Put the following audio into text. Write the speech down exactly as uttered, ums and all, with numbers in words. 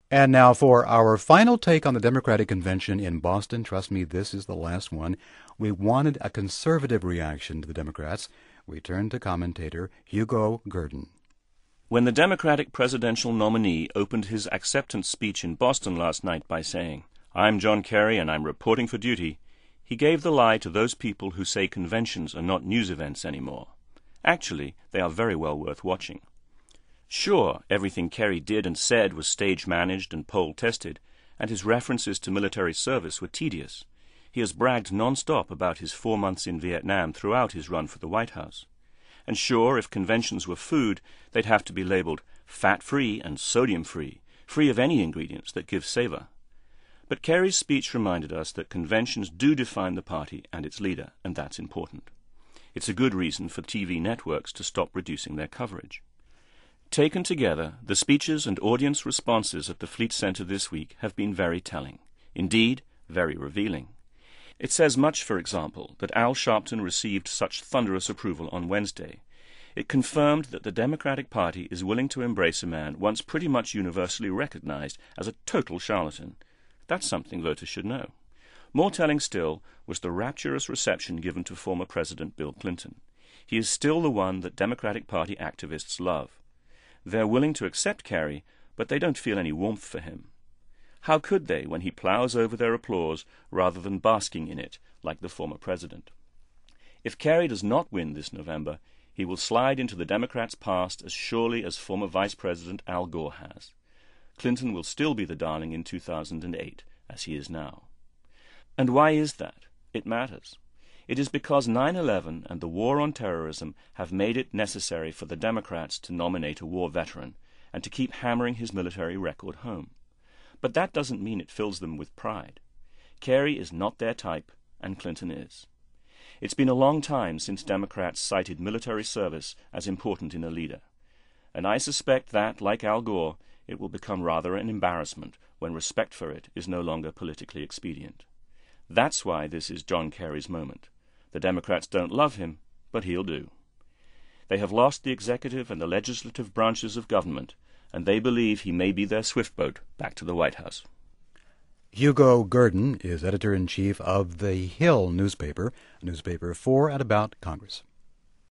And now for our final take on the Democratic Convention in Boston. Trust me, this is the last one. We wanted a conservative reaction to the Democrats. We turn to commentator Hugo Gurdon. When the Democratic presidential nominee opened his acceptance speech in Boston last night by saying, "I'm John Kerry and I'm reporting for duty," he gave the lie to those people who say conventions are not news events anymore. Actually, they are very well worth watching. Sure, everything Kerry did and said was stage-managed and poll-tested, and his references to military service were tedious. He has bragged non-stop about his four months in Vietnam throughout his run for the White House. And sure, if conventions were food, they'd have to be labeled fat-free and sodium-free, free of any ingredients that give savor. But Kerry's speech reminded us that conventions do define the party and its leader, and that's important. It's a good reason for T V networks to stop reducing their coverage. Taken together, the speeches and audience responses at the Fleet Center this week have been very telling. Indeed, very revealing. It says much, for example, that Al Sharpton received such thunderous approval on Wednesday. It confirmed that the Democratic Party is willing to embrace a man once pretty much universally recognized as a total charlatan. That's something voters should know. More telling still was the rapturous reception given to former President Bill Clinton. He is still the one that Democratic Party activists love. They're willing to accept Kerry, but they don't feel any warmth for him. How could they when he plows over their applause rather than basking in it, like the former president? If Kerry does not win this November, he will slide into the Democrats' past as surely as former Vice President Al Gore has. Clinton will still be the darling in two thousand eight, as he is now. And why is that? It matters. It is because nine eleven and the war on terrorism have made it necessary for the Democrats to nominate a war veteran and to keep hammering his military record home. But that doesn't mean it fills them with pride. Kerry is not their type, and Clinton is. It's been a long time since Democrats cited military service as important in a leader. And I suspect that, like Al Gore, it will become rather an embarrassment when respect for it is no longer politically expedient. That's why this is John Kerry's moment. The Democrats don't love him, but he'll do. They have lost the executive and the legislative branches of government, and they believe he may be their swiftboat back to the White House. Hugo Gurdon is editor-in-chief of The Hill newspaper, a newspaper for and about Congress.